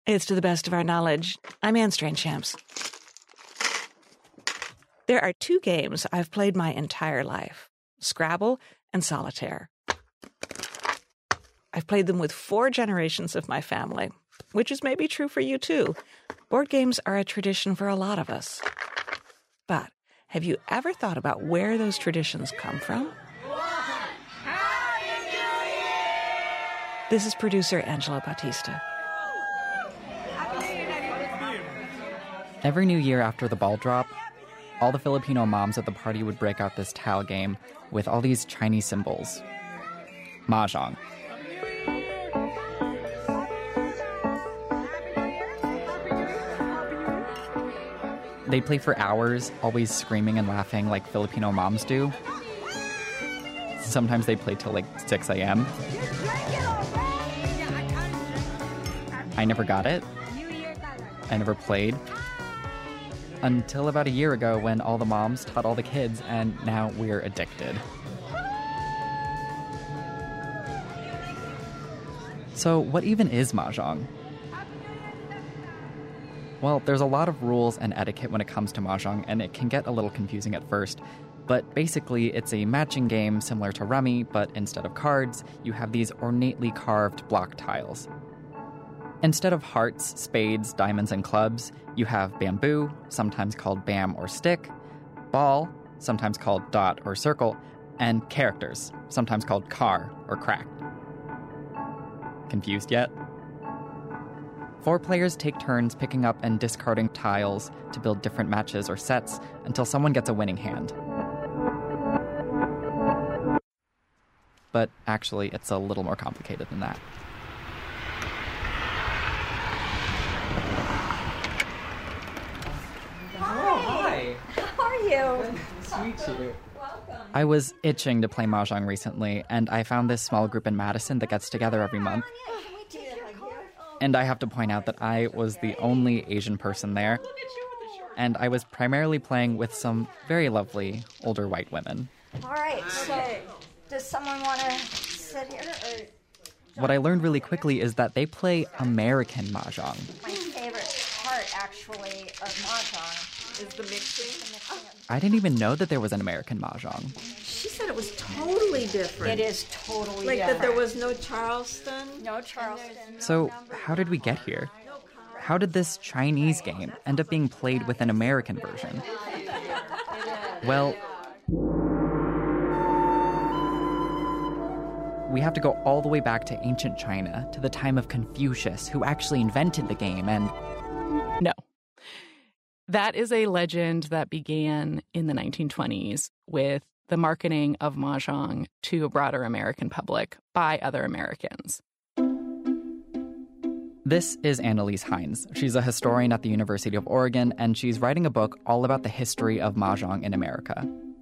It's to the best of our knowledge. I'm Anne Strainchamps. There are two games I've played my entire life, Scrabble and Solitaire. I've played them with 4 generations of my family, which is maybe true for you too. Board games are a tradition for a lot of us. But have you ever thought about where those traditions come from? This is producer Angela Bautista. Every New Year after the ball drop, all the Filipino moms at the party would break out this tile game with all these Chinese symbols. Mahjong. They'd play for hours, always screaming and laughing like Filipino moms do. Sometimes they'd play till like 6 a.m. I never got it. I never played. Until about a year ago when all the moms taught all the kids, and now we're addicted. So what even is Mahjong? Well, there's a lot of rules and etiquette when it comes to Mahjong, and it can get a little confusing at first. But basically, it's a matching game similar to Rummy, but instead of cards, you have these ornately carved block tiles. Instead of hearts, spades, diamonds, and clubs, you have bamboo, sometimes called bam or stick, ball, sometimes called dot or circle, and characters, sometimes called car or crack. Confused yet? 4 players take turns picking up and discarding tiles to build different matches or sets until someone gets a winning hand. But actually, it's a little more complicated than that. How are you? Nice to meet you. Welcome. I was itching to play Mahjong recently, and I found this small group in Madison that gets together every month. And I have to point out that I was the only Asian person there. And I was primarily playing with some very lovely older white women. All right, so does someone want to sit here? Or... What I learned really quickly is that they play American Mahjong. My favorite part, actually, of Mahjong is the mixing. I didn't even know that there was an American Mahjong. She said it was totally different. It is totally like different. That there was no Charleston? No Charleston. So how did we get here? How did this Chinese game end up being played with an American version? Well, we have to go all the way back to ancient China, to the time of Confucius, who actually invented the game, and... No. That is a legend that began in the 1920s with the marketing of Mahjong to a broader American public by other Americans. This is Annalise Hines. She's a historian at the University of Oregon, and she's writing a book all about the history of Mahjong in America.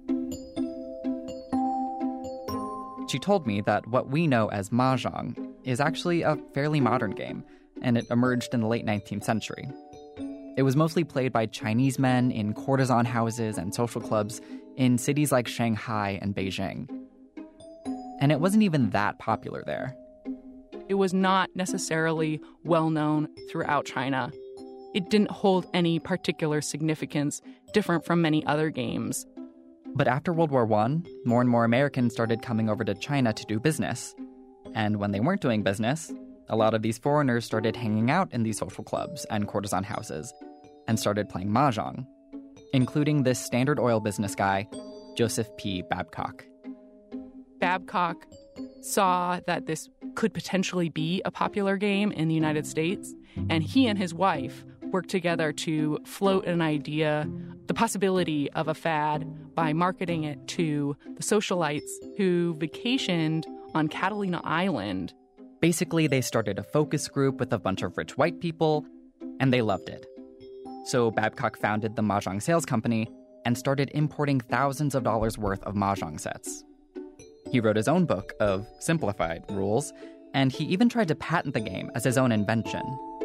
She told me that what we know as Mahjong is actually a fairly modern game, and it emerged in the late 19th century. It was mostly played by Chinese men in courtesan houses and social clubs in cities like Shanghai and Beijing. And it wasn't even that popular there. It was not necessarily well-known throughout China. It didn't hold any particular significance, different from many other games. But after World War I, more and more Americans started coming over to China to do business. And when they weren't doing business, a lot of these foreigners started hanging out in these social clubs and courtesan houses and started playing Mahjong, including this Standard Oil business guy, Joseph P. Babcock. Babcock saw that this could potentially be a popular game in the United States, and he and his wife worked together to float an idea, the possibility of a fad, by marketing it to the socialites who vacationed on Catalina Island. Basically, they started a focus group with a bunch of rich white people, and they loved it. So Babcock founded the Mahjong Sales Company and started importing thousands of dollars worth of Mahjong sets. He wrote his own book of simplified rules, and he even tried to patent the game as his own invention,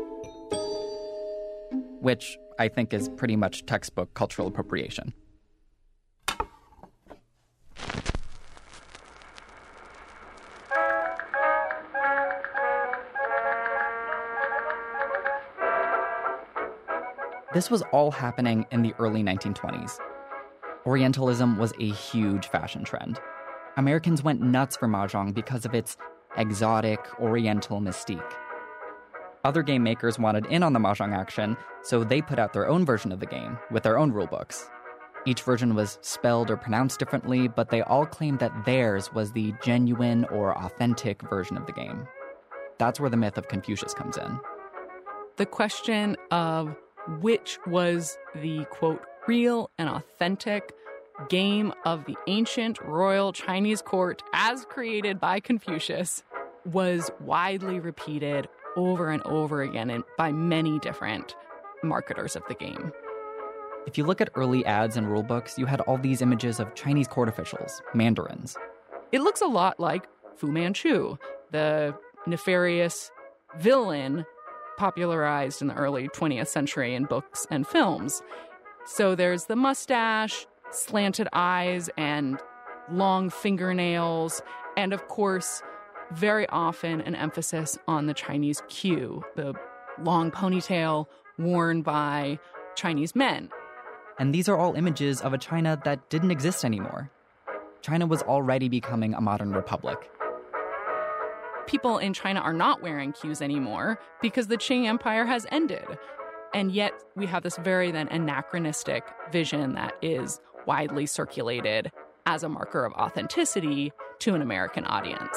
which I think is pretty much textbook cultural appropriation. This was all happening in the early 1920s. Orientalism was a huge fashion trend. Americans went nuts for mahjong because of its exotic, oriental mystique. Other game makers wanted in on the mahjong action, so they put out their own version of the game with their own rulebooks. Each version was spelled or pronounced differently, but they all claimed that theirs was the genuine or authentic version of the game. That's where the myth of Confucius comes in. The question of which was the, quote, real and authentic game of the ancient royal Chinese court as created by Confucius was widely repeated over and over again by many different marketers of the game. If you look at early ads and rulebooks, you had all these images of Chinese court officials, mandarins. It looks a lot like Fu Manchu, the nefarious villain popularized in the early 20th century in books and films. So there's the mustache, slanted eyes, and long fingernails, and of course, very often an emphasis on the Chinese queue, the long ponytail worn by Chinese men. And these are all images of a China that didn't exist anymore. China was already becoming a modern republic. People in China are not wearing queues anymore because the Qing Empire has ended. And yet we have this very then anachronistic vision that is widely circulated as a marker of authenticity to an American audience.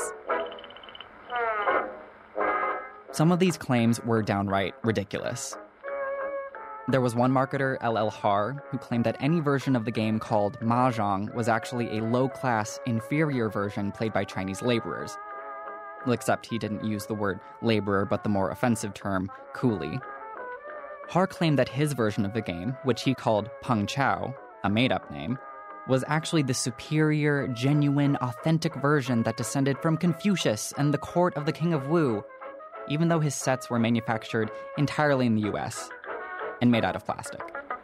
Some of these claims were downright ridiculous. There was one marketer, L.L. Haar, who claimed that any version of the game called mahjong was actually a low-class, inferior version played by Chinese laborers. Except he didn't use the word laborer, but the more offensive term, coolie. Haar claimed that his version of the game, which he called Peng Chao, a made-up name, was actually the superior, genuine, authentic version that descended from Confucius and the court of the King of Wu, even though his sets were manufactured entirely in the U.S. and made out of plastic.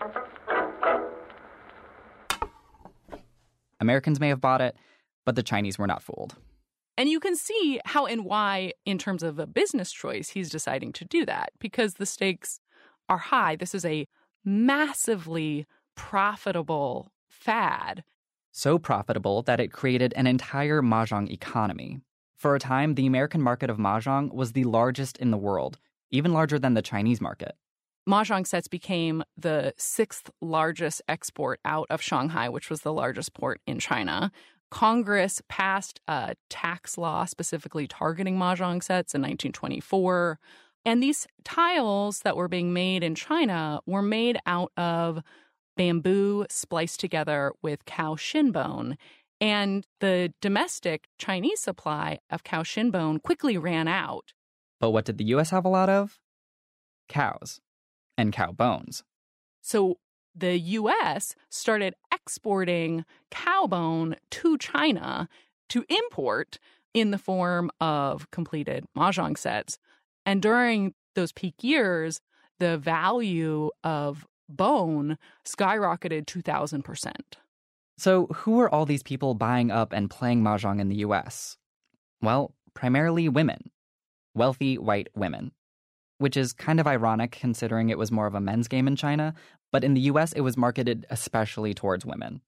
Americans may have bought it, but the Chinese were not fooled. And you can see how and why, in terms of a business choice, he's deciding to do that, because the stakes are high. This is a massively profitable fad. So profitable that it created an entire mahjong economy. For a time, the American market of mahjong was the largest in the world, even larger than the Chinese market. Mahjong sets became the 6th largest export out of Shanghai, which was the largest port in China. Congress passed a tax law specifically targeting mahjong sets in 1924. And these tiles that were being made in China were made out of bamboo spliced together with cow shin bone. And the domestic Chinese supply of cow shin bone quickly ran out. But what did the U.S. have a lot of? Cows and cow bones. So the U.S. started exporting cow bone to China to import in the form of completed mahjong sets. And during those peak years, the value of bone skyrocketed 2,000%. So who were all these people buying up and playing mahjong in the U.S.? Well, primarily women. Wealthy white women. Which is kind of ironic considering it was more of a men's game in China, but in the U.S. it was marketed especially towards women.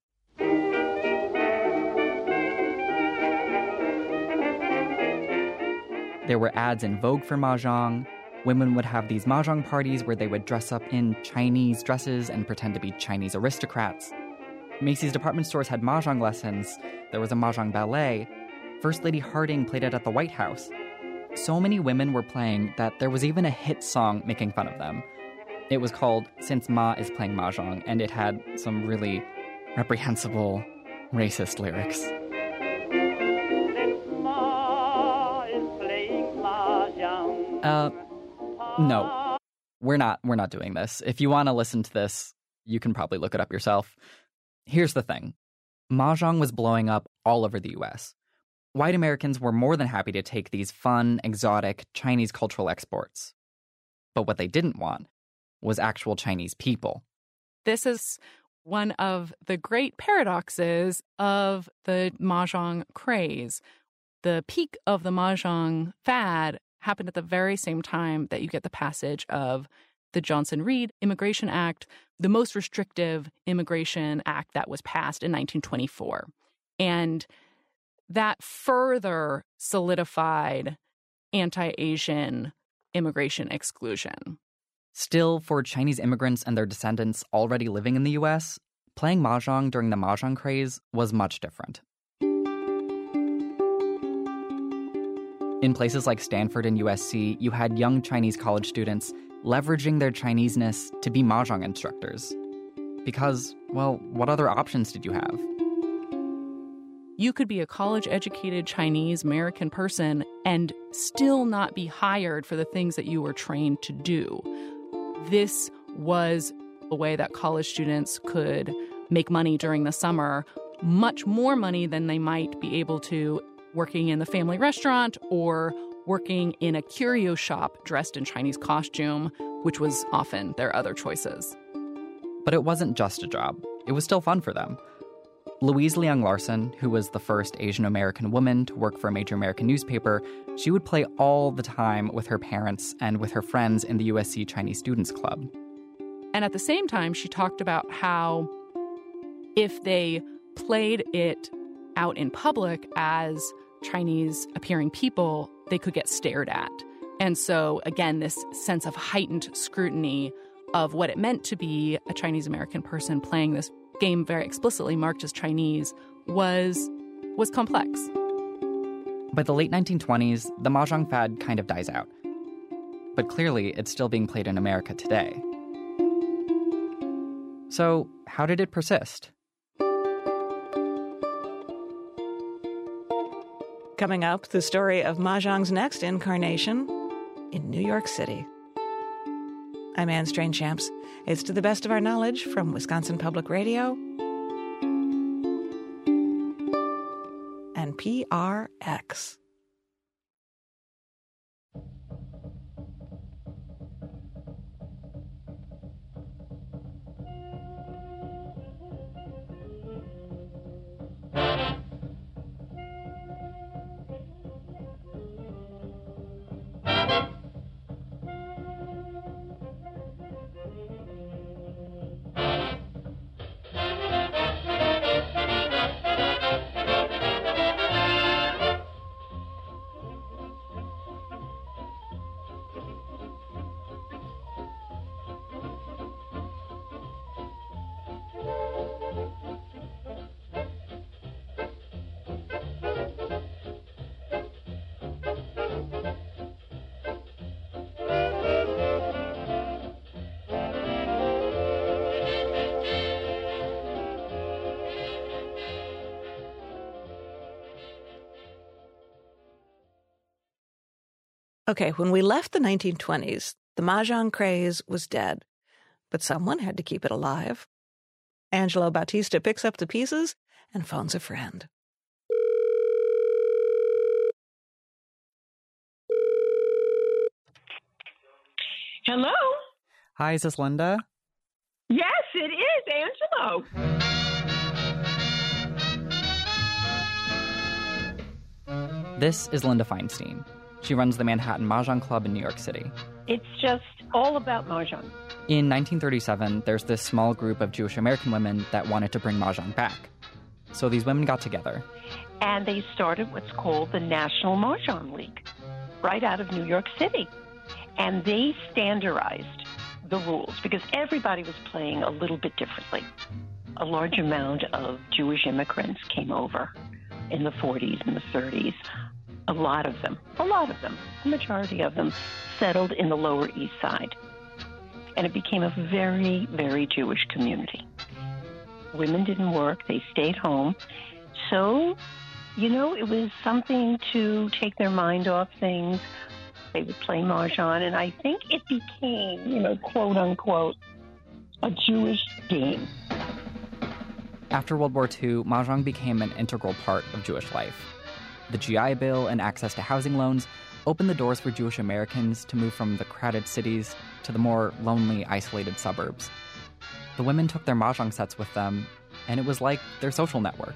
There were ads in Vogue for mahjong. Women would have these mahjong parties where they would dress up in Chinese dresses and pretend to be Chinese aristocrats. Macy's department stores had mahjong lessons. There was a mahjong ballet. First Lady Harding played it at the White House. So many women were playing that there was even a hit song making fun of them. It was called Since Ma is Playing Mahjong, and it had some really reprehensible, racist lyrics. Since Ma is playing mahjong. No. We're not doing this. If you want to listen to this, you can probably look it up yourself. Here's the thing. Mahjong was blowing up all over the U.S. White Americans were more than happy to take these fun, exotic Chinese cultural exports. But what they didn't want was actual Chinese people. This is one of the great paradoxes of the mahjong craze. The peak of the mahjong fad happened at the very same time that you get the passage of the Johnson-Reed Immigration Act, the most restrictive immigration act that was passed in 1924. And that further solidified anti-Asian immigration exclusion. Still, for Chinese immigrants and their descendants already living in the U.S., playing mahjong during the mahjong craze was much different. In places like Stanford and USC, you had young Chinese college students leveraging their Chineseness to be mahjong instructors. Because, well, what other options did you have? You could be a college-educated Chinese American person and still not be hired for the things that you were trained to do. This was a way that college students could make money during the summer, much more money than they might be able to working in the family restaurant or working in a curio shop dressed in Chinese costume, which was often their other choices. But it wasn't just a job. It was still fun for them. Louise Liang Larson, who was the first Asian American woman to work for a major American newspaper, she would play all the time with her parents and with her friends in the USC Chinese Students Club. And at the same time, she talked about how if they played it out in public as Chinese-appearing people, they could get stared at. And so, again, this sense of heightened scrutiny of what it meant to be a Chinese-American person playing this game very explicitly marked as Chinese was complex. By the late 1920s, the mahjong fad kind of dies out. But clearly, it's still being played in America today. So, how did it persist? Coming up, the story of mahjong's next incarnation in New York City. I'm Anne Strainchamps. It's To the Best of Our Knowledge from Wisconsin Public Radio and PRX. Okay, when we left the 1920s, the mahjong craze was dead, but someone had to keep it alive. Angelo Bautista picks up the pieces and phones a friend. Hello? Hi, is this Linda? Yes, it is, Angelo. This is Linda Feinstein. She runs the Manhattan Mahjong Club in New York City. It's just all about Mahjong. In 1937, there's this small group of Jewish American women that wanted to bring Mahjong back. So these women got together. And they started what's called the National Mahjong League, right out of New York City. And they standardized the rules because everybody was playing a little bit differently. A large amount of Jewish immigrants came over in the 40s and the 30s. A lot of them, the majority of them settled in the Lower East Side. And it became a very, very Jewish community. Women didn't work, they stayed home. So, it was something to take their mind off things. They would play Mahjong, and I think it became, quote unquote, a Jewish game. After World War II, Mahjong became an integral part of Jewish life. The GI Bill and access to housing loans opened the doors for Jewish Americans to move from the crowded cities to the more lonely, isolated suburbs. The women took their Mahjong sets with them, and it was like their social network.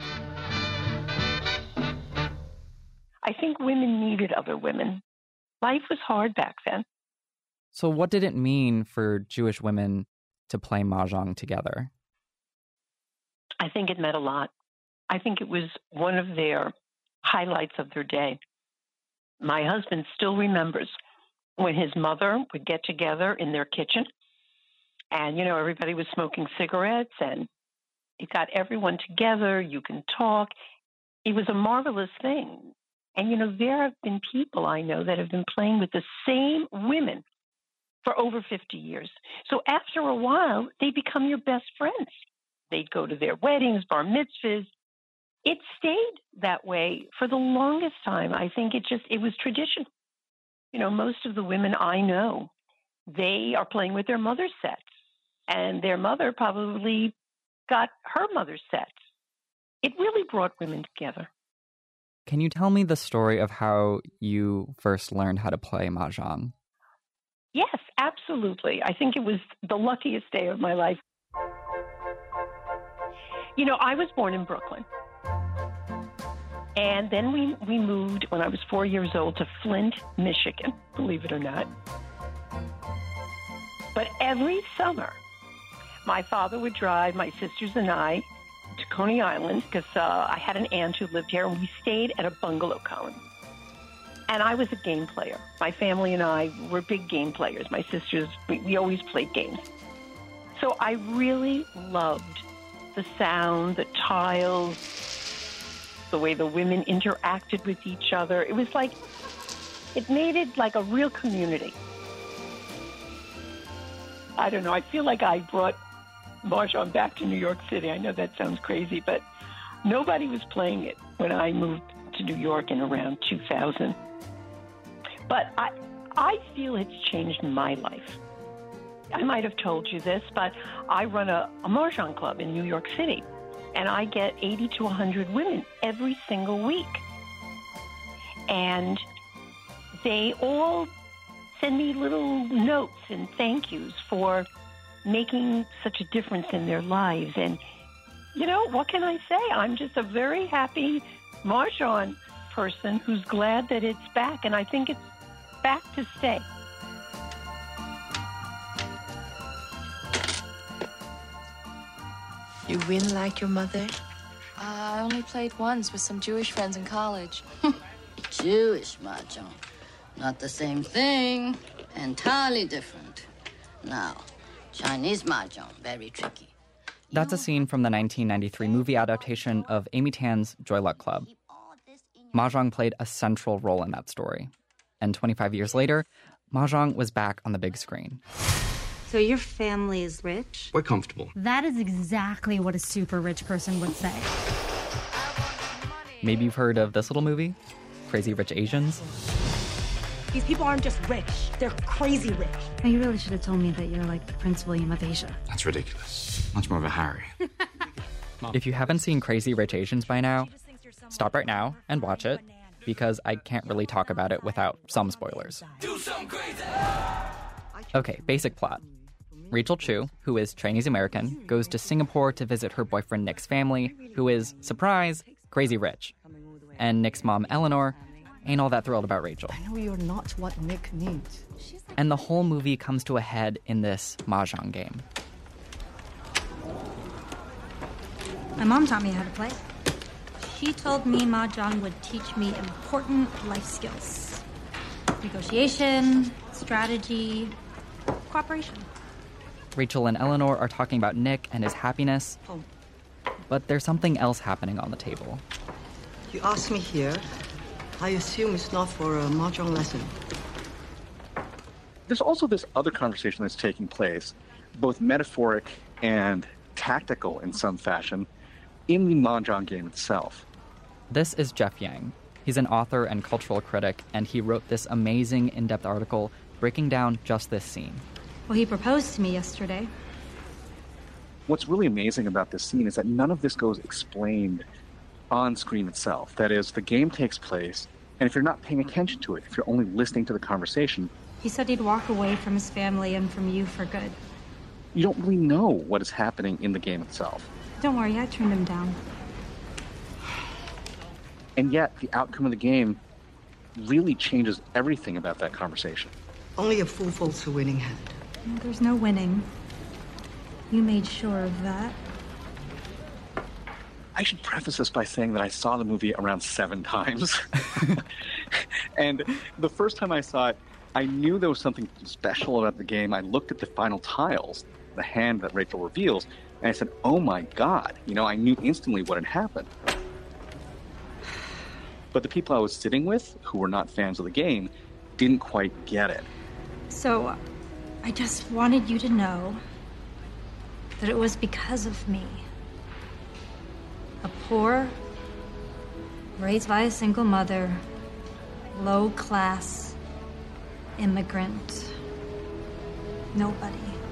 I think women needed other women. Life was hard back then. So what did it mean for Jewish women to play Mahjong together? I think it meant a lot. I think it was one of their highlights of their day. My husband still remembers when his mother would get together in their kitchen and, everybody was smoking cigarettes and it got everyone together. You can talk. It was a marvelous thing. And, there have been people I know that have been playing with the same women for over 50 years. So after a while, they become your best friends. They'd go to their weddings, bar mitzvahs. It stayed that way for the longest time. I think it was tradition. Most of the women I know, they are playing with their mother's sets. And their mother probably got her mother's sets. It really brought women together. Can you tell me the story of how you first learned how to play Mahjong? Yes, absolutely. I think it was the luckiest day of my life. I was born in Brooklyn. And then we moved when I was 4 years old to Flint, Michigan, believe it or not. But every summer, my father would drive my sisters and I to Coney Island because I had an aunt who lived here, and we stayed at a bungalow colony. And I was a game player. My family and I were big game players. My sisters, we always played games. So I really loved the sound, the tiles, the way the women interacted with each other. It was like, it made it like a real community. I don't know, I feel like I brought Mahjong back to New York City. I know that sounds crazy, but nobody was playing it when I moved to New York in around 2000. But I feel it's changed my life. I might have told you this, but I run a Mahjong club in New York City, and I get 80 to 100 women every single week. And they all send me little notes and thank yous for making such a difference in their lives. And, what can I say? I'm just a very happy Mahjong person who's glad that it's back, and I think it's back to stay. You win like your mother? I only played once with some Jewish friends in college. Jewish Mahjong. Not the same thing. Entirely different. Now, Chinese Mahjong, very tricky. That's a scene from the 1993 movie adaptation of Amy Tan's Joy Luck Club. Mahjong played a central role in that story. And 25 years later, Mahjong was back on the big screen. So your family is rich? We're comfortable. That is exactly what a super rich person would say. Maybe you've heard of this little movie, Crazy Rich Asians? These people aren't just rich, they're crazy rich. Now, you really should have told me that you're like the Prince William of Asia. That's ridiculous. Much more of a Harry. If you haven't seen Crazy Rich Asians by now, stop right now and watch it, because I can't really talk about it without some spoilers. Okay, basic plot. Rachel Chu, who is Chinese American, goes to Singapore to visit her boyfriend Nick's family, who is, surprise, crazy rich. And Nick's mom, Eleanor, ain't all that thrilled about Rachel. I know you're not what Nick needs. And the whole movie comes to a head in this Mahjong game. My mom taught me how to play. She told me Mahjong would teach me important life skills. Negotiation, strategy, cooperation. Rachel and Eleanor are talking about Nick and his happiness, but there's something else happening on the table. You asked me here. I assume it's not for a Mahjong lesson. There's also this other conversation that's taking place, both metaphoric and tactical in some fashion, in the Mahjong game itself. This is Jeff Yang. He's an author and cultural critic, and he wrote this amazing in-depth article breaking down just this scene. Well, he proposed to me yesterday. What's really amazing about this scene is that none of this goes explained on screen itself. That is, the game takes place, and if you're not paying attention to it, if you're only listening to the conversation... He said he'd walk away from his family and from you for good. You don't really know what is happening in the game itself. Don't worry, I turned him down. And yet, the outcome of the game really changes everything about that conversation. Only a fool folds a winning hand. No, there's no winning. You made sure of that. I should preface this by saying that I saw the movie around 7 times. And the first time I saw it, I knew there was something special about the game. I looked at the final tiles, the hand that Rachel reveals, and I said, oh my God. I knew instantly what had happened. But the people I was sitting with, who were not fans of the game, didn't quite get it. So, I just wanted you to know that it was because of me. A poor, raised by a single mother, low-class immigrant. Nobody.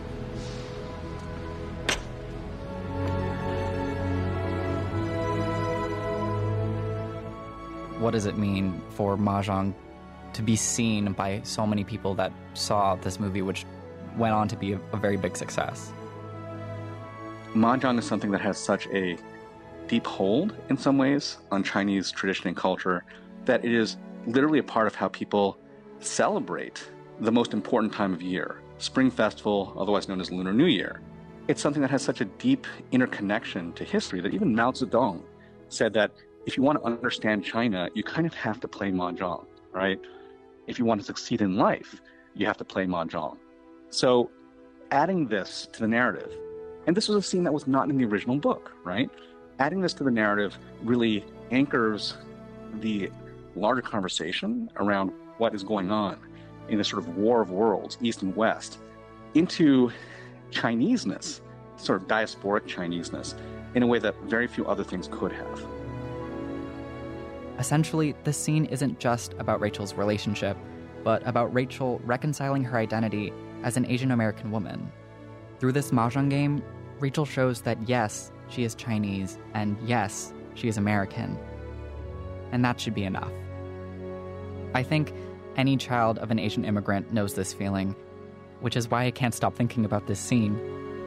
What does it mean for Mahjong to be seen by so many people that saw this movie, which went on to be a very big success? Mahjong is something that has such a deep hold, in some ways, on Chinese tradition and culture, that it is literally a part of how people celebrate the most important time of year, Spring Festival, otherwise known as Lunar New Year. It's something that has such a deep interconnection to history that even Mao Zedong said that if you want to understand China, you kind of have to play Mahjong, right? If you want to succeed in life, you have to play Mahjong. So adding this to the narrative, and this was a scene that was not in the original book, right? Adding this to the narrative really anchors the larger conversation around what is going on in this sort of war of worlds, East and West, into Chineseness, sort of diasporic Chineseness, in a way that very few other things could have. Essentially, this scene isn't just about Rachel's relationship, but about Rachel reconciling her identity as an Asian American woman. Through this Mahjong game, Rachel shows that yes, she is Chinese, and yes, she is American. And that should be enough. I think any child of an Asian immigrant knows this feeling, which is why I can't stop thinking about this scene.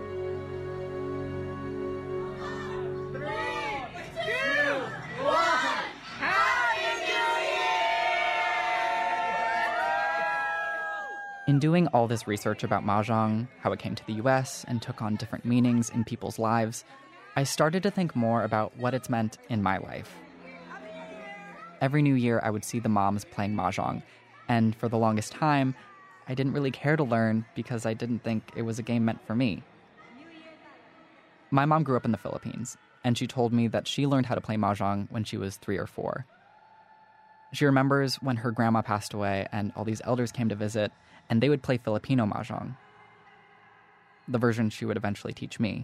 3, 2, 1, Happy New Year! In doing all this research about Mahjong, how it came to the US and took on different meanings in people's lives, I started to think more about what it's meant in my life. Every New Year, I would see the moms playing Mahjong, and for the longest time, I didn't really care to learn because I didn't think it was a game meant for me. My mom grew up in the Philippines, and she told me that she learned how to play Mahjong when she was 3 or 4. She remembers when her grandma passed away and all these elders came to visit, and they would play Filipino Mahjong, the version she would eventually teach me.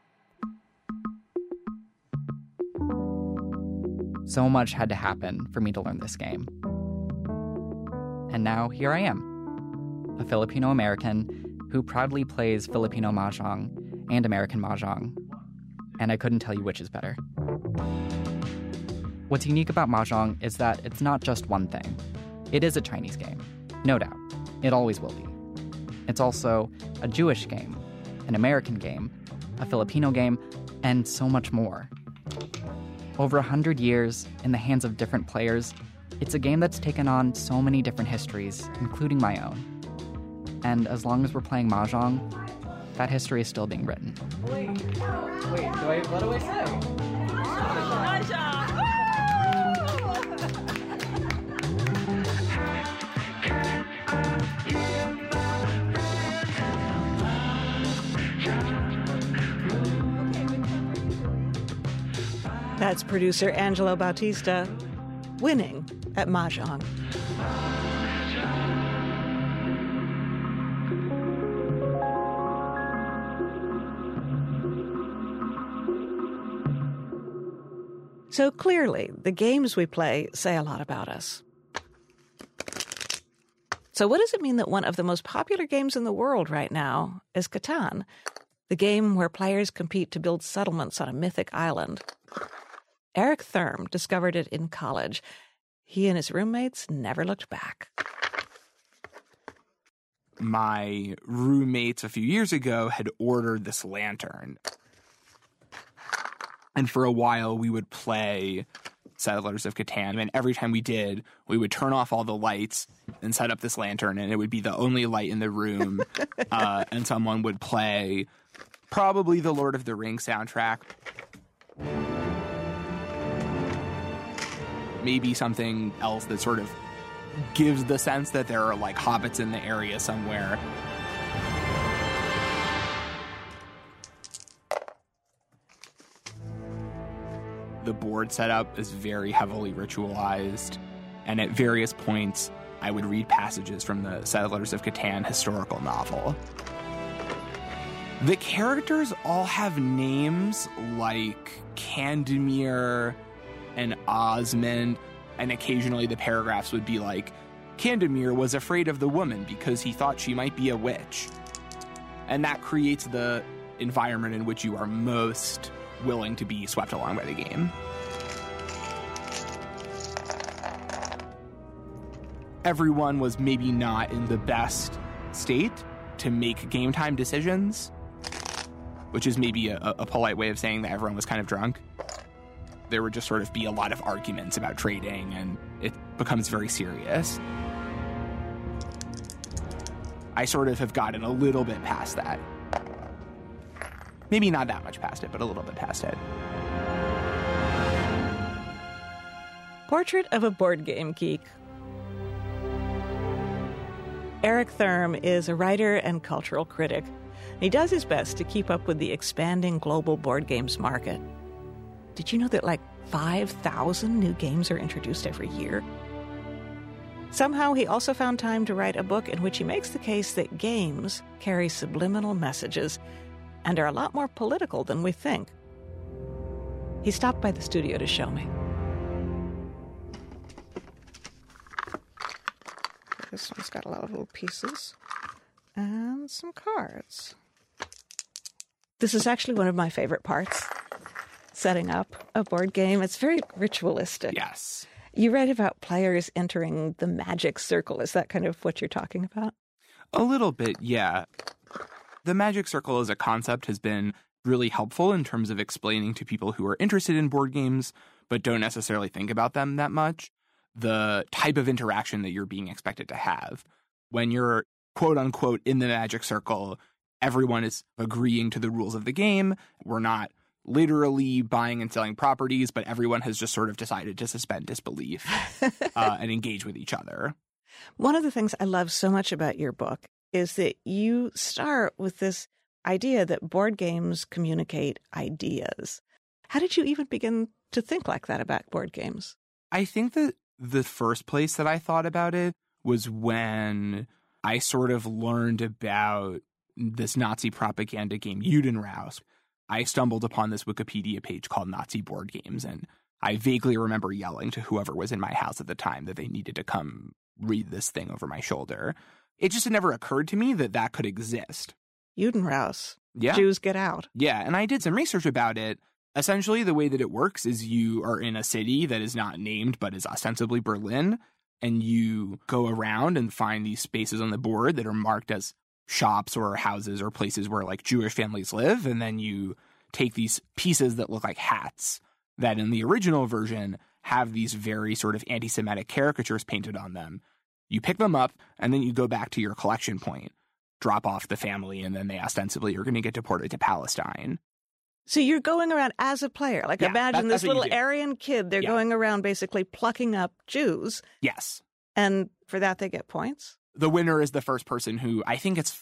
So much had to happen for me to learn this game. And now here I am, a Filipino American who proudly plays Filipino Mahjong and American Mahjong. And I couldn't tell you which is better. What's unique about Mahjong is that it's not just one thing. It is a Chinese game, no doubt. It always will be. It's also a Jewish game, an American game, a Filipino game, and so much more. Over 100 years, in the hands of different players, it's a game that's taken on so many different histories, including my own. And as long as we're playing Mahjong, that history is still being written. Wait, what do I say? Mahjong! That's producer Angelo Bautista winning at Mahjong. So clearly, the games we play say a lot about us. So what does it mean that one of the most popular games in the world right now is Catan, the game where players compete to build settlements on a mythic island? Eric Thurm discovered it in college. He and his roommates never looked back. My roommates a few years ago had ordered this lantern. And for a while, we would play Settlers of Catan. And every time we did, we would turn off all the lights, and set up this lantern, and it would be the only light in the room, and someone would play probably the Lord of the Rings soundtrack. Maybe something else that sort of gives the sense that there are like hobbits in the area somewhere. The board setup is very heavily ritualized, and at various points, I would read passages from the Settlers of Catan historical novel. The characters all have names like Candemir and Osmond, and occasionally the paragraphs would be like, Candemir was afraid of the woman because he thought she might be a witch. And that creates the environment in which you are most willing to be swept along by the game. Everyone was maybe not in the best state to make game time decisions, which is maybe a polite way of saying that everyone was kind of drunk. There would just sort of be a lot of arguments about trading, and it becomes very serious. I sort of have gotten a little bit past that. Maybe not that much past it, but a little bit past it. Portrait of a Board Game Geek. Eric Thurm is a writer and cultural critic. He does his best to keep up with the expanding global board games market. Did you know that like 5,000 new games are introduced every year? Somehow he also found time to write a book in which he makes the case that games carry subliminal messages and are a lot more political than we think. He stopped by the studio to show me. This one's got a lot of little pieces and some cards. This is actually one of my favorite parts, setting up a board game. It's very ritualistic. Yes. You read about players entering the magic circle. Is that kind of what you're talking about? A little bit, yeah. The magic circle as a concept has been really helpful in terms of explaining to people who are interested in board games but don't necessarily think about them that much the type of interaction that you're being expected to have. When you're, quote unquote, in the magic circle, everyone is agreeing to the rules of the game. We're not literally buying and selling properties, but everyone has just sort of decided to suspend disbelief and engage with each other. One of the things I love so much about your book is that you start with this idea that board games communicate ideas. How did you even begin to think like that about board games? I think that the first place that I thought about it was when I sort of learned about this Nazi propaganda game, Judenraus. I stumbled upon this Wikipedia page called Nazi Board Games, and I vaguely remember yelling to whoever was in my house at the time that they needed to come read this thing over my shoulder. It just had never occurred to me that that could exist. Judenraus. Yeah. Jews get out. Yeah, and I did some research about it. Essentially, the way that it works is you are in a city that is not named but is ostensibly Berlin, and you go around and find these spaces on the board that are marked as shops or houses or places where like Jewish families live, and then you take these pieces that look like hats that in the original version have these very sort of anti-Semitic caricatures painted on them. You pick them up, and then you go back to your collection point, drop off the family, and then they ostensibly are going to get deported to Palestine. So you're going around as a player. Like, yeah, imagine this little Aryan kid. They're going around basically plucking up Jews. Yes. And for that, they get points? The winner is the first person who, I think it's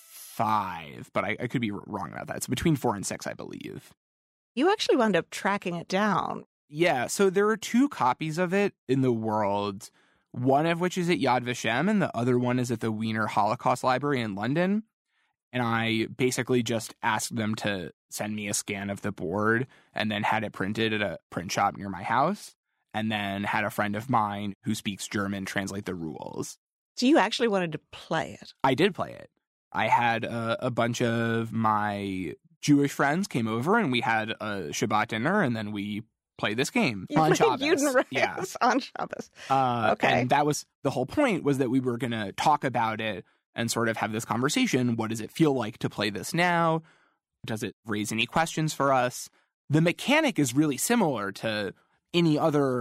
5, but I could be wrong about that. It's between 4 and 6, I believe. You actually wound up tracking it down. Yeah, so there are 2 copies of it in the world, one of which is at Yad Vashem, and the other one is at the Wiener Holocaust Library in London. And I basically just asked them to send me a scan of the board and then had it printed at a print shop near my house, and then had a friend of mine who speaks German translate the rules. So you actually wanted to play it? I did play it. I had a bunch of my Jewish friends came over, and we had a Shabbat dinner, and then we played this game on Shabbos. Yeah, on Shabbos. Okay. And that was the whole point, was that we were going to talk about it and sort of have this conversation. What does it feel like to play this now? Does it raise any questions for us? The mechanic is really similar to any other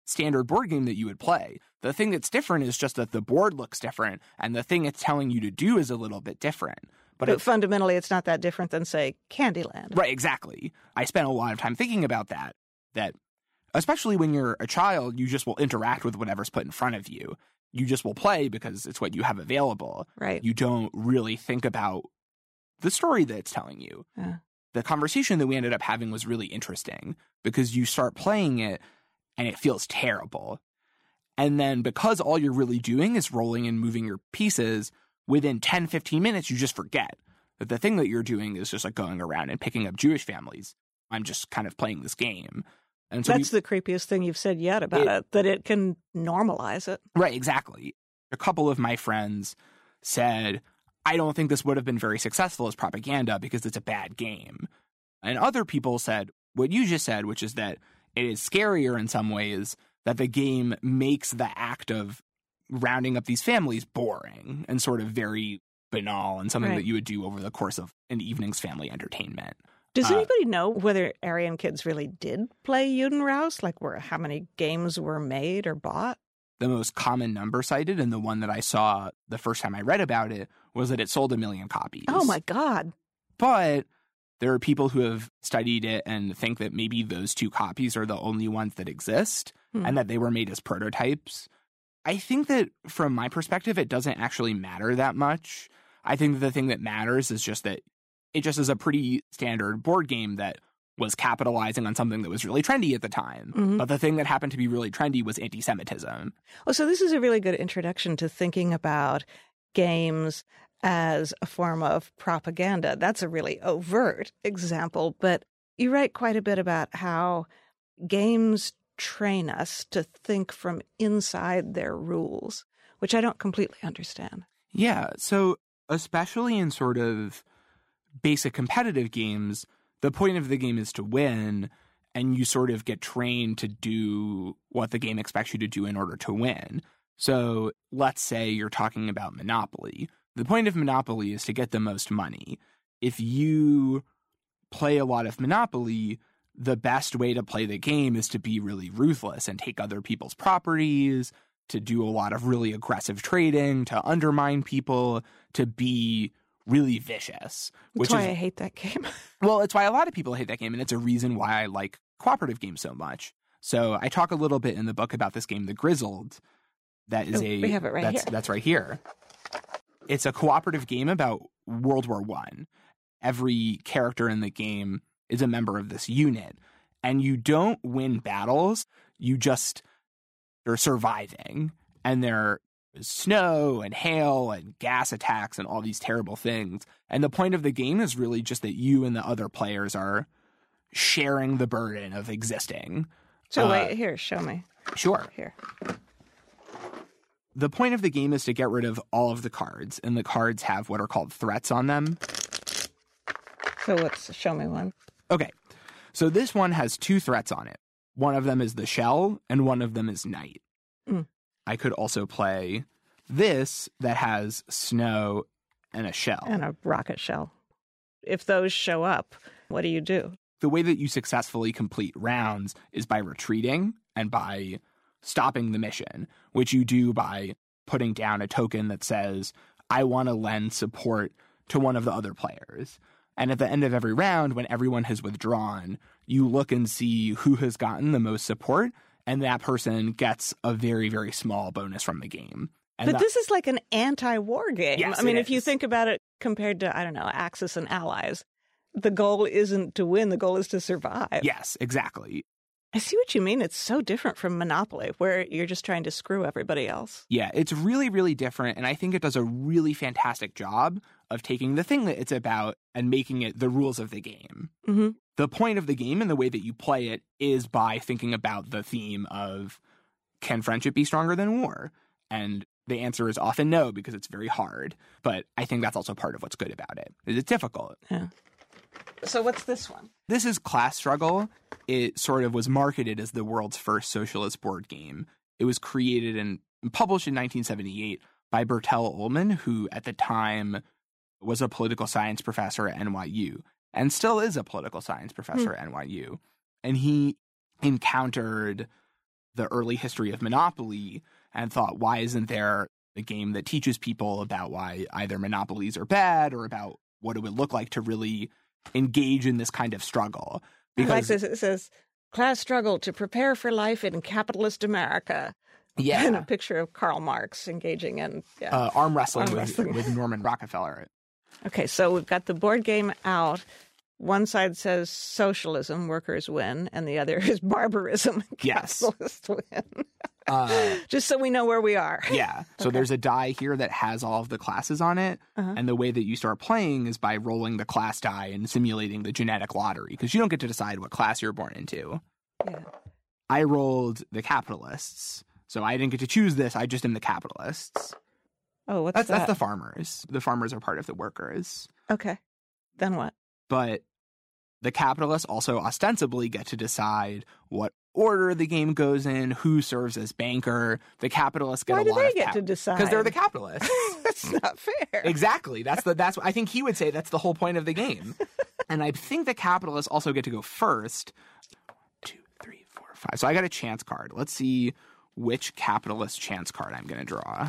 standard board game that you would play. The thing that's different is just that the board looks different, and the thing it's telling you to do is a little bit different. But fundamentally, it's not that different than, say, Candyland. Right, exactly. I spent a lot of time thinking about that especially when you're a child, you just will interact with whatever's put in front of you. You just will play because it's what you have available. Right. You don't really think about the story that it's telling you. Yeah. The conversation that we ended up having was really interesting because you start playing it and it feels terrible. And then because all you're really doing is rolling and moving your pieces, within 10, 15 minutes, you just forget that the thing that you're doing is just like going around and picking up Jewish families. I'm just kind of playing this game. And so that's the creepiest thing you've said yet about it, that it can normalize it. Right, exactly. A couple of my friends said, I don't think this would have been very successful as propaganda because it's a bad game. And other people said what you just said, which is that it is scarier in some ways, that the game makes the act of rounding up these families boring and sort of very banal and something that you would do over the course of an evening's family entertainment. Does anybody know whether Aryan kids really did play Judenraus? Like how many games were made or bought? The most common number cited, and the one that I saw the first time I read about it, was that it sold 1 million copies. Oh my God. But there are people who have studied it and think that maybe those 2 copies are the only ones that exist and that they were made as prototypes. I think that from my perspective, it doesn't actually matter that much. I think that the thing that matters is just that it just is a pretty standard board game that was capitalizing on something that was really trendy at the time. Mm-hmm. But the thing that happened to be really trendy was anti-Semitism. Oh, so this is a really good introduction to thinking about games as a form of propaganda. That's a really overt example, but you write quite a bit about how games train us to think from inside their rules, which I don't completely understand. Yeah, so especially in sort of basic competitive games, the point of the game is to win, and you sort of get trained to do what the game expects you to do in order to win. So let's say you're talking about Monopoly. The point of Monopoly is to get the most money. If you play a lot of Monopoly, the best way to play the game is to be really ruthless and take other people's properties, to do a lot of really aggressive trading, to undermine people, to be really vicious. That's why I hate that game. Well, it's why a lot of people hate that game, and it's a reason why I like cooperative games so much. So I talk a little bit in the book about this game, The Grizzled. That is we have it right here. That's right here. It's a cooperative game about World War I. Every character in the game is a member of this unit, and you don't win battles. They're surviving, and there's snow and hail and gas attacks and all these terrible things. And the point of the game is really just that you and the other players are sharing the burden of existing. So wait, here, show me. Sure. Here. The point of the game is to get rid of all of the cards, and the cards have what are called threats on them. So show me one. Okay. So this one has 2 threats on it. One of them is the shell, and one of them is night. Mm. I could also play this that has snow and a shell. And a rocket shell. If those show up, what do you do? The way that you successfully complete rounds is by retreating and by stopping the mission, which you do by putting down a token that says, I want to lend support to one of the other players. And at the end of every round, when everyone has withdrawn, you look and see who has gotten the most support, and that person gets a very, very small bonus from the game. And but this is like an anti-war game. Yes, I mean, if you think about it compared to, I don't know, Axis and Allies, the goal isn't to win, the goal is to survive. Yes, exactly. I see what you mean. It's so different from Monopoly, where you're just trying to screw everybody else. Yeah, it's really, really different, and I think it does a really fantastic job of taking the thing that it's about and making it the rules of the game. Mm-hmm. The point of the game and the way that you play it is by thinking about the theme of, can friendship be stronger than war? And the answer is often no, because it's very hard. But I think that's also part of what's good about it. It's difficult. Yeah. So what's this one? This is Class Struggle. It sort of was marketed as the world's first socialist board game. It was created and published in 1978 by Bertel Ullman, who at the time was a political science professor at NYU and still is a political science professor at NYU. And he encountered the early history of Monopoly and thought, why isn't there a game that teaches people about why either monopolies are bad or about what it would look like to really engage in this kind of struggle? Because I like this. It says, class struggle to prepare for life in capitalist America. Yeah. And a picture of Karl Marx engaging in arm wrestling with Norman Rockefeller. Okay, so we've got the board game out. One side says socialism, workers win, and the other is barbarism, capitalists win. Just so we know where we are. Yeah. So there's a die here that has all of the classes on it. And the way that you start playing is by rolling the class die and simulating the genetic lottery, because you don't get to decide what class you're born into. Yeah. I rolled the capitalists. So I didn't get to choose this. I just am the capitalists. Oh, what's that? That's the farmers. The farmers are part of the workers. Okay. Then what? But the capitalists also ostensibly get to decide what order the game goes in, who serves as banker. The capitalists get Why a do lot they of get to decide? Because they're the capitalists. That's not fair. Exactly. That's I think he would say that's the whole point of the game. And I think the capitalists also get to go first. 1, 2, 3, 4, 5. So I got a chance card. Let's see which capitalist chance card I'm going to draw.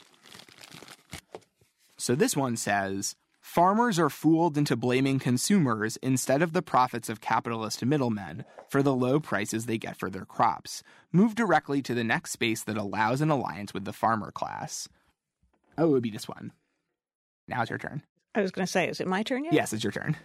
So this one says, farmers are fooled into blaming consumers instead of the profits of capitalist middlemen for the low prices they get for their crops. Move directly to the next space that allows an alliance with the farmer class. Oh, it would be this one. Now it's your turn. I was going to say, is it my turn yet? Yes, it's your turn.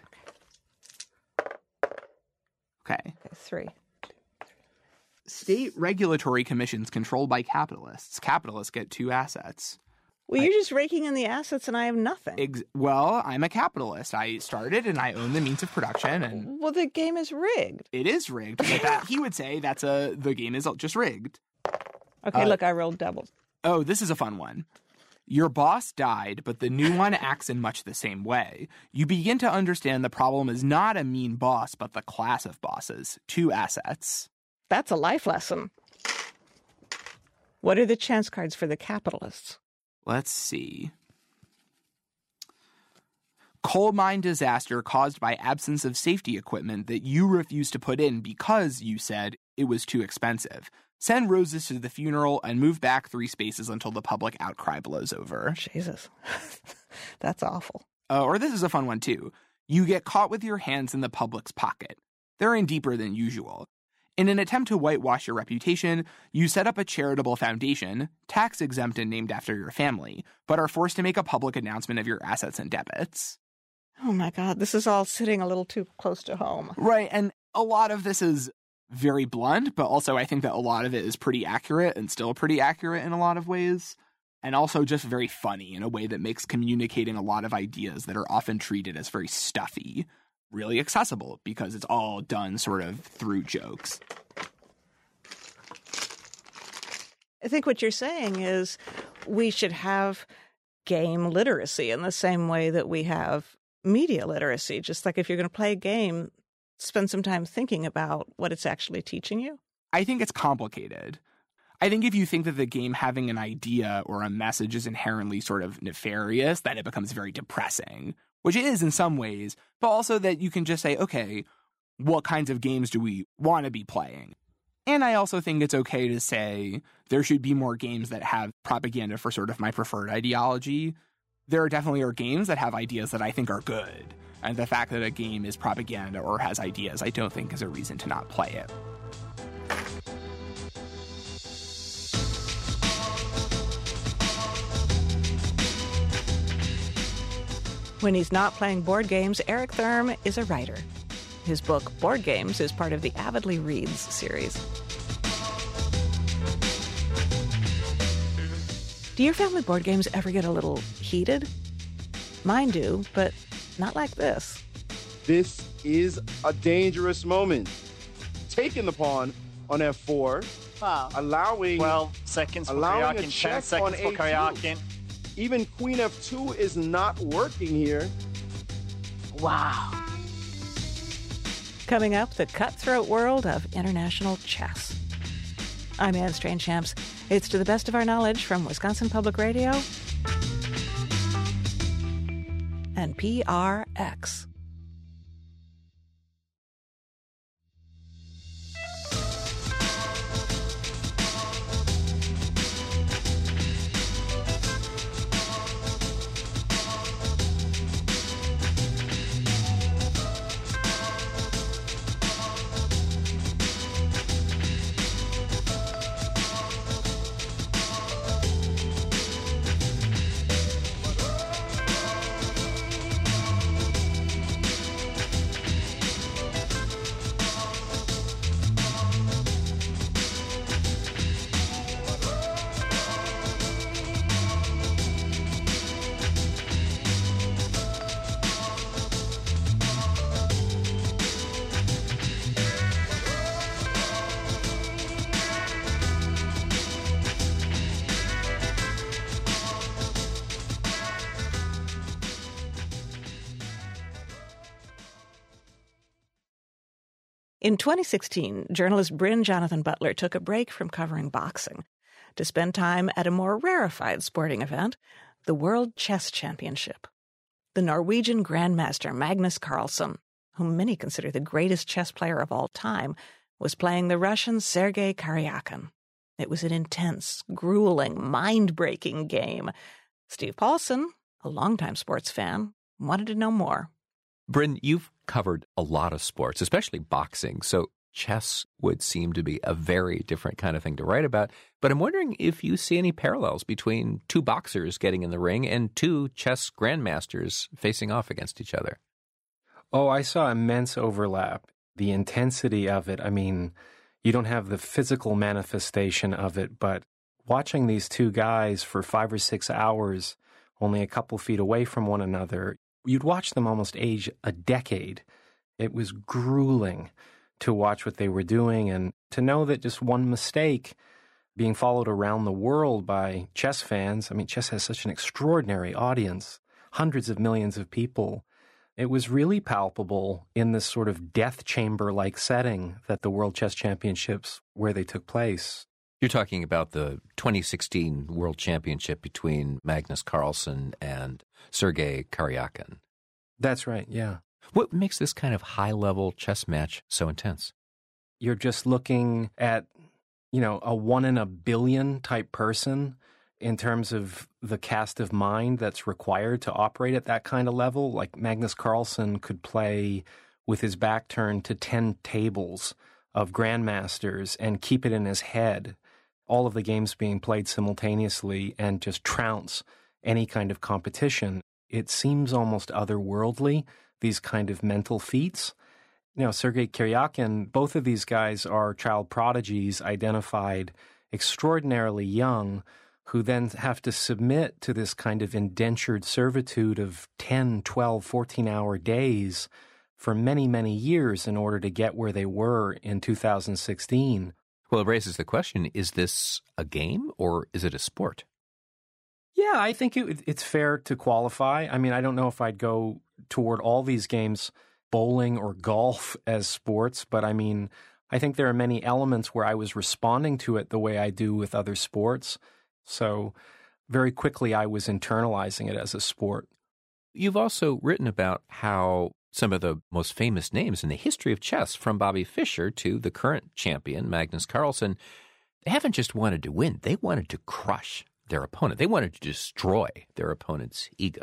Okay. 3. State regulatory commissions controlled by capitalists. Capitalists get 2 assets. Well, you're just raking in the assets and I have nothing. Well, I'm a capitalist. I started and I own the means of production. And well, the game is rigged. It is rigged. But he would say the game is just rigged. Okay, look, I rolled doubles. Oh, this is a fun one. Your boss died, but the new one acts in much the same way. You begin to understand the problem is not a mean boss, but the class of bosses. 2 assets. That's a life lesson. What are the chance cards for the capitalists? Let's see. Coal mine disaster caused by absence of safety equipment that you refused to put in because, you said, it was too expensive. Send roses to the funeral and move back 3 spaces until the public outcry blows over. Jesus. That's awful. Or this is a fun one, too. You get caught with your hands in the public's pocket. They're in deeper than usual. In an attempt to whitewash your reputation, you set up a charitable foundation, tax-exempt and named after your family, but are forced to make a public announcement of your assets and debits. Oh my God, this is all sitting a little too close to home. Right, and a lot of this is very blunt, but also I think that a lot of it is pretty accurate and still pretty accurate in a lot of ways, and also just very funny in a way that makes communicating a lot of ideas that are often treated as very stuffy really accessible because it's all done sort of through jokes. I think what you're saying is we should have game literacy in the same way that we have media literacy. Just like if you're going to play a game, spend some time thinking about what it's actually teaching you. I think it's complicated. I think if you think that the game having an idea or a message is inherently sort of nefarious, then it becomes very depressing, which it is in some ways, but also that you can just say, okay, what kinds of games do we want to be playing? And I also think it's okay to say there should be more games that have propaganda for sort of my preferred ideology. There definitely are games that have ideas that I think are good. And the fact that a game is propaganda or has ideas, I don't think is a reason to not play it. When he's not playing board games, Eric Thurm is a writer. His book, Board Games, is part of the Avidly Reads series. Do your family board games ever get a little heated? Mine do, but not like this. This is a dangerous moment. Taking the pawn on F4. Wow. Allowing 12 seconds for allowing Karyakin, a check 10 seconds on for A2. Karyakin. Even Queen F2 is not working here. Wow. Coming up, the cutthroat world of international chess. I'm Anne Strange-Champs. It's to the best of our knowledge from Wisconsin Public Radio and PRX. In 2016, journalist Bryn Jonathan Butler took a break from covering boxing to spend time at a more rarefied sporting event, the World Chess Championship. The Norwegian Grandmaster Magnus Carlsen, whom many consider the greatest chess player of all time, was playing the Russian Sergei Karyakin. It was an intense, grueling, mind-breaking game. Steve Paulson, a longtime sports fan, wanted to know more. Bryn, you've covered a lot of sports, especially boxing, so chess would seem to be a very different kind of thing to write about. But I'm wondering if you see any parallels between two boxers getting in the ring and two chess grandmasters facing off against each other. Oh, I saw immense overlap. The intensity of it, I mean, you don't have the physical manifestation of it, but watching these two guys for 5 or 6 hours, only a couple feet away from one another, you'd watch them almost age a decade. It was grueling to watch what they were doing and to know that just one mistake being followed around the world by chess fans. I mean, chess has such an extraordinary audience, hundreds of millions of people. It was really palpable in this sort of death chamber-like setting that the World Chess Championships, where they took place. You're talking about the 2016 World Championship between Magnus Carlsen and Sergei Karyakin. That's right, yeah. What makes this kind of high-level chess match so intense? You're just looking at, a 1 in a billion type person in terms of the cast of mind that's required to operate at that kind of level. Like Magnus Carlsen could play with his back turned to 10 tables of grandmasters and keep it in his head, all of the games being played simultaneously, and just trounce any kind of competition. It seems almost otherworldly, these kind of mental feats. Sergei Karyakin, both of these guys are child prodigies identified extraordinarily young, who then have to submit to this kind of indentured servitude of 10, 12, 14-hour days for many, many years in order to get where they were in 2016. Well, it raises the question, is this a game or is it a sport? Yeah, I think it's fair to qualify. I mean, I don't know if I'd go toward all these games, bowling or golf, as sports, but I mean, I think there are many elements where I was responding to it the way I do with other sports. So very quickly, I was internalizing it as a sport. You've also written about how some of the most famous names in the history of chess, from Bobby Fischer to the current champion, Magnus Carlsen, they haven't just wanted to win. They wanted to crush their opponent. They wanted to destroy their opponent's ego.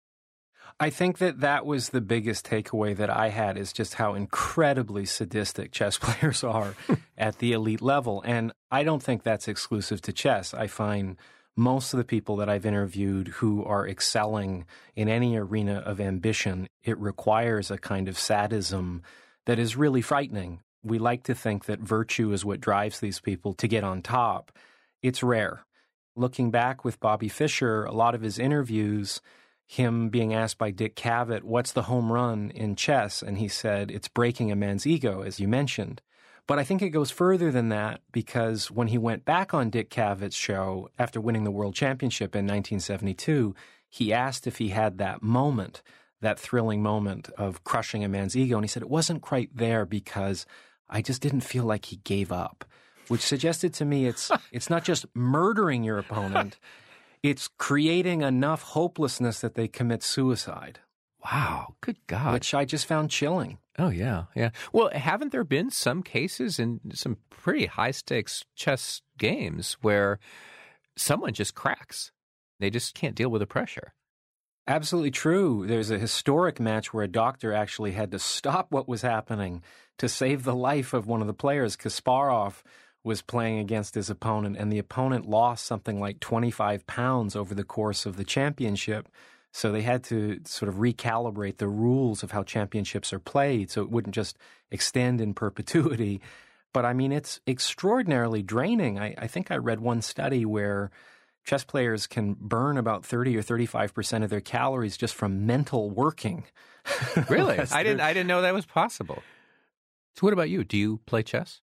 I think that was the biggest takeaway that I had, is just how incredibly sadistic chess players are at the elite level. And I don't think that's exclusive to chess. I find most of the people that I've interviewed who are excelling in any arena of ambition, it requires a kind of sadism that is really frightening. We like to think that virtue is what drives these people to get on top. It's rare. Looking back with Bobby Fischer, a lot of his interviews, him being asked by Dick Cavett, what's the home run in chess? And he said, it's breaking a man's ego, as you mentioned. But I think it goes further than that, because when he went back on Dick Cavett's show after winning the World Championship in 1972, he asked if he had that moment, that thrilling moment of crushing a man's ego. And he said, it wasn't quite there because I just didn't feel like he gave up, which suggested to me it's not just murdering your opponent, it's creating enough hopelessness that they commit suicide. Wow, good God. Which I just found chilling. Oh, yeah, yeah. Well, haven't there been some cases in some pretty high-stakes chess games where someone just cracks? They just can't deal with the pressure. Absolutely true. There's a historic match where a doctor actually had to stop what was happening to save the life of one of the players. Kasparov was playing against his opponent, and the opponent lost something like 25 pounds over the course of the championship. So they had to sort of recalibrate the rules of how championships are played so it wouldn't just extend in perpetuity. But I mean, it's extraordinarily draining. I think I read one study where chess players can burn about 30 or 35% of their calories just from mental working. Really? I didn't know that was possible. So what about you? Do you play chess?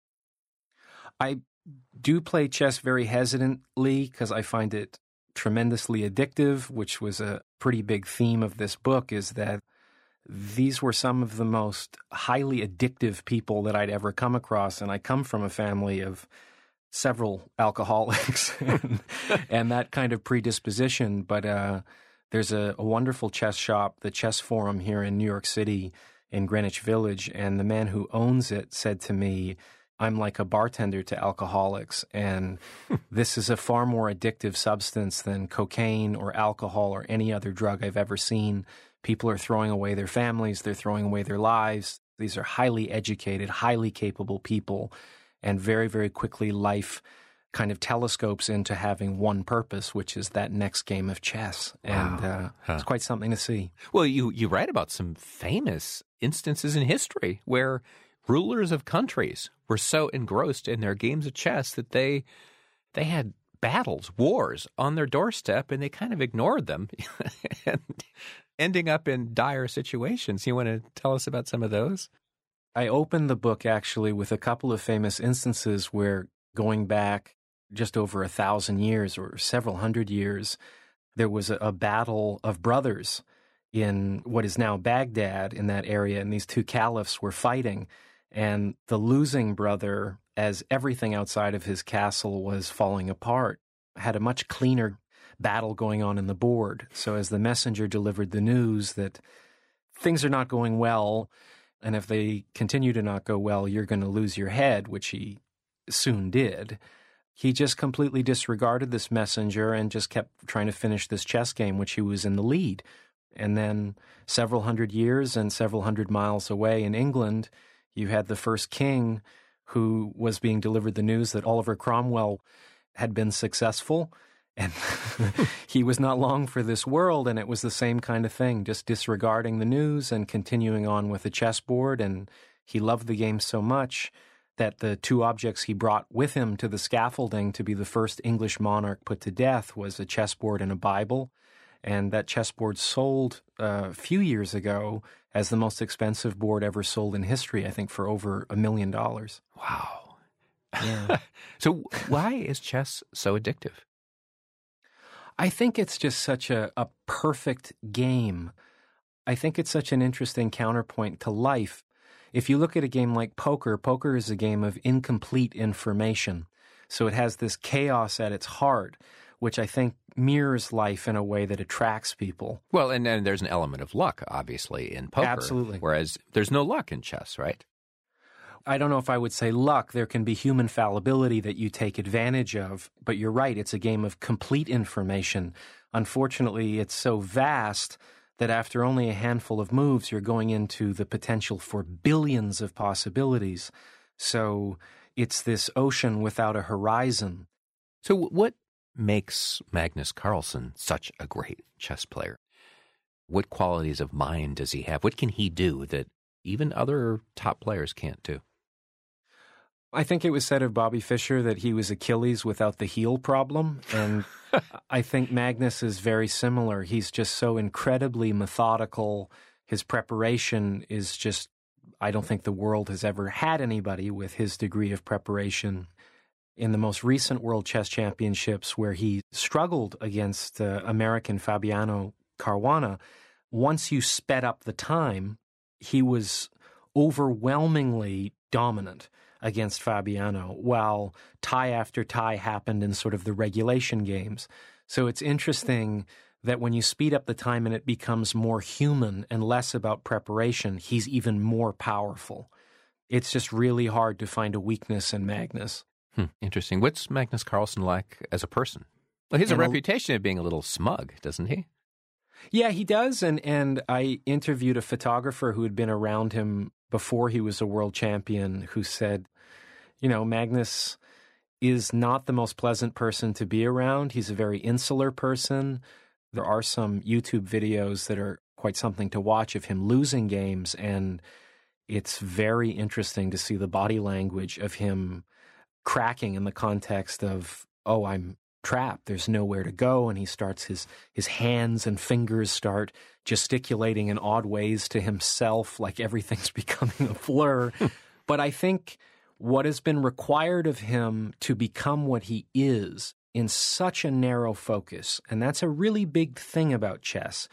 I do play chess very hesitantly because I find it tremendously addictive, which was a pretty big theme of this book, is that these were some of the most highly addictive people that I'd ever come across. And I come from a family of several alcoholics and that kind of predisposition. But there's a wonderful chess shop, the Chess Forum here in New York City in Greenwich Village. And the man who owns it said to me, I'm like a bartender to alcoholics, and this is a far more addictive substance than cocaine or alcohol or any other drug I've ever seen. People are throwing away their families. They're throwing away their lives. These are highly educated, highly capable people, and very, very quickly life kind of telescopes into having one purpose, which is that next game of chess. And it's quite something to see. Well, you write about some famous instances in history where rulers of countries were so engrossed in their games of chess that they had battles, wars on their doorstep, and they kind of ignored them, and ending up in dire situations. You want to tell us about some of those? I opened the book actually with a couple of famous instances where, going back just over 1,000 years or several hundred years, there was a battle of brothers in what is now Baghdad, in that area, and these two caliphs were fighting. And the losing brother, as everything outside of his castle was falling apart, had a much cleaner battle going on in the board. So as the messenger delivered the news that things are not going well, and if they continue to not go well, you're going to lose your head, which he soon did, he just completely disregarded this messenger and just kept trying to finish this chess game, which he was in the lead. And then several hundred years and several hundred miles away in England, you had the first king who was being delivered the news that Oliver Cromwell had been successful, and he was not long for this world, and it was the same kind of thing, just disregarding the news and continuing on with the chessboard. And he loved the game so much that the two objects he brought with him to the scaffolding to be the first English monarch put to death was a chessboard and a Bible. And that chessboard sold a few years ago as the most expensive board ever sold in history, I think for over $1 million. Wow. Yeah. So why is chess so addictive? I think it's just such a perfect game. I think it's such an interesting counterpoint to life. If you look at a game like poker, poker is a game of incomplete information. So it has this chaos at its heart, which I think mirrors life in a way that attracts people. Well, and then there's an element of luck, obviously, in poker. Absolutely. Whereas there's no luck in chess, right? I don't know if I would say luck. There can be human fallibility that you take advantage of. But you're right, it's a game of complete information. Unfortunately, it's so vast that after only a handful of moves, you're going into the potential for billions of possibilities. So it's this ocean without a horizon. So what makes Magnus Carlsen such a great chess player? What qualities of mind does he have? What can he do that even other top players can't do? I think it was said of Bobby Fischer that he was Achilles without the heel problem, and I think Magnus is very similar. He's just so incredibly methodical. His preparation is just, I don't think the world has ever had anybody with his degree of preparation. In the most recent World Chess Championships, where he struggled against American Fabiano Caruana, once you sped up the time, he was overwhelmingly dominant against Fabiano, while tie after tie happened in sort of the regulation games. So it's interesting that when you speed up the time and it becomes more human and less about preparation, he's even more powerful. It's just really hard to find a weakness in Magnus. Interesting. What's Magnus Carlsen like as a person? Well, he has a reputation of being a little smug, doesn't he? Yeah, he does. And I interviewed a photographer who had been around him before he was a world champion who said, you know, Magnus is not the most pleasant person to be around. He's a very insular person. There are some YouTube videos that are quite something to watch of him losing games, and it's very interesting to see the body language of him cracking in the context of, oh, I'm trapped, there's nowhere to go, and he starts his hands and fingers start gesticulating in odd ways to himself, like everything's becoming a blur. But I think what has been required of him to become what he is in such a narrow focus, and that's a really big thing about chess.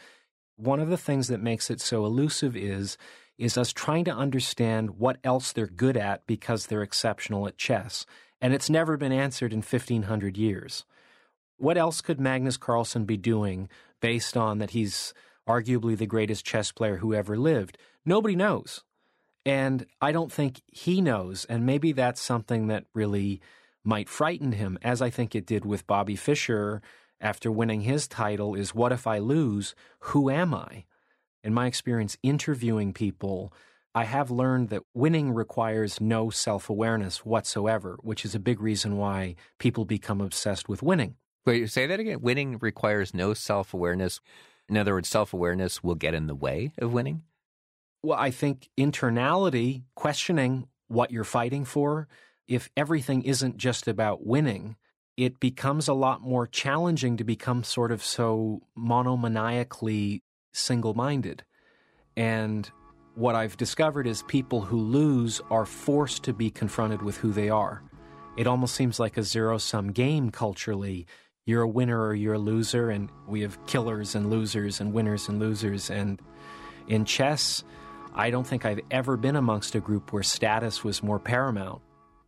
One of the things that makes it so elusive is us trying to understand what else they're good at because they're exceptional at chess. And it's never been answered in 1,500 years. What else could Magnus Carlsen be doing based on that he's arguably the greatest chess player who ever lived? Nobody knows. And I don't think he knows. And maybe that's something that really might frighten him, as I think it did with Bobby Fischer after winning his title, is what if I lose? Who am I? In my experience interviewing people, I have learned that winning requires no self-awareness whatsoever, which is a big reason why people become obsessed with winning. Wait, say that again? Winning requires no self-awareness. In other words, self-awareness will get in the way of winning? Well, I think internality, questioning what you're fighting for, if everything isn't just about winning, it becomes a lot more challenging to become sort of so monomaniacally single-minded. And what I've discovered is people who lose are forced to be confronted with who they are. It almost seems like a zero-sum game culturally. You're a winner or you're a loser, and we have killers and losers and winners and losers. And in chess, I don't think I've ever been amongst a group where status was more paramount.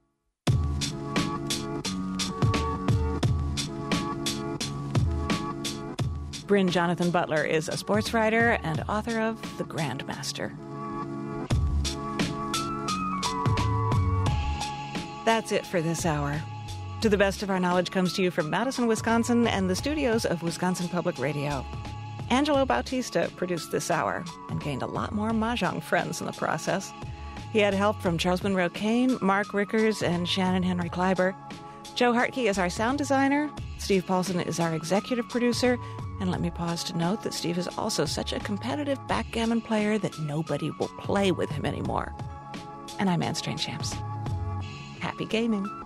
Bryn Jonathan Butler is a sports writer and author of The Grandmaster. That's it for this hour. To the Best of Our Knowledge comes to you from Madison, Wisconsin, and the studios of Wisconsin Public Radio. Angelo Bautista produced this hour and gained a lot more Mahjong friends in the process. He had help from Charles Monroe Kane, Mark Rickers, and Shannon Henry Kleiber. Joe Hartke is our sound designer. Steve Paulson is our executive producer. And let me pause to note that Steve is also such a competitive backgammon player that nobody will play with him anymore. And I'm Anne Strainchamps. Happy gaming.